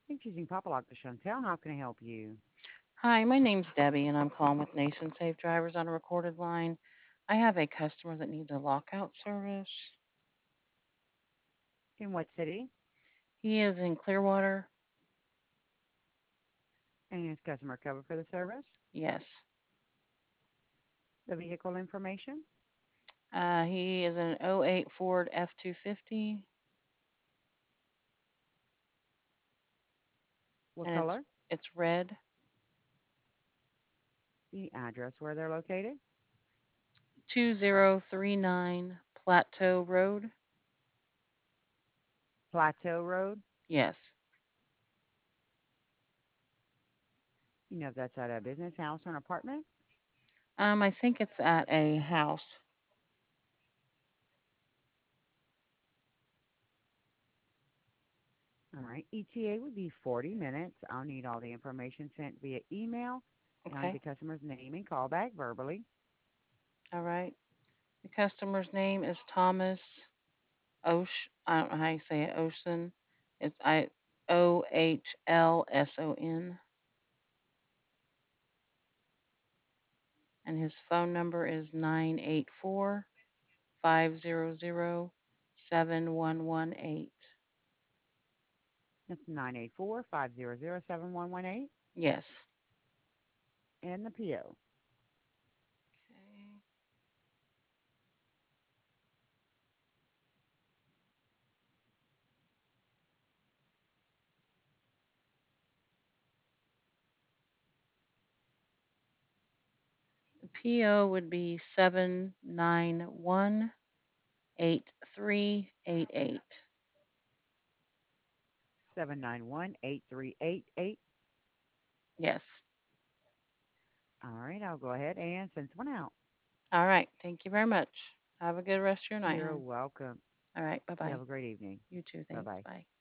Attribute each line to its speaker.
Speaker 1: Thanks for using Papa Lock to Chantel. How can I help you?
Speaker 2: Hi, my name's Debbie, and I'm calling with Nation Safe Drivers on a recorded line. I have a customer that needs a lockout service.
Speaker 1: In what city?
Speaker 2: He is in Clearwater.
Speaker 1: And is customer covered for the service?
Speaker 2: Yes.
Speaker 1: The vehicle information?
Speaker 2: He is an '08 Ford F-250,
Speaker 1: What
Speaker 2: and it's
Speaker 1: color?
Speaker 2: it's red.
Speaker 1: The address where they're located?
Speaker 2: 2039 Plateau Road.
Speaker 1: Plateau Road?
Speaker 2: Yes.
Speaker 1: You know if that's at a business, house, or an apartment?
Speaker 2: I think it's at a house.
Speaker 1: All right. ETA would be 40 minutes. I'll need all the information sent via email, and I'll need
Speaker 2: Okay.
Speaker 1: the customer's name and callback verbally.
Speaker 2: All right. The customer's name is Thomas Osh. I don't know how you say it. Ocean. It's OHLSON. And his phone number is 984-500-7118.
Speaker 1: That's 984-500-7118.
Speaker 2: Yes.
Speaker 1: And the PO.
Speaker 2: Okay. The PO would be 7918388.
Speaker 1: 791-8388.
Speaker 2: Yes.
Speaker 1: All right. I'll go ahead and send someone out.
Speaker 2: All right. Thank you very much. Have a good rest of your night,
Speaker 1: You're
Speaker 2: hon.
Speaker 1: welcome.
Speaker 2: All right. Bye
Speaker 1: You have
Speaker 2: bye.
Speaker 1: a great evening.
Speaker 2: You too.
Speaker 1: Bye
Speaker 2: Thanks.
Speaker 1: bye.
Speaker 2: Bye.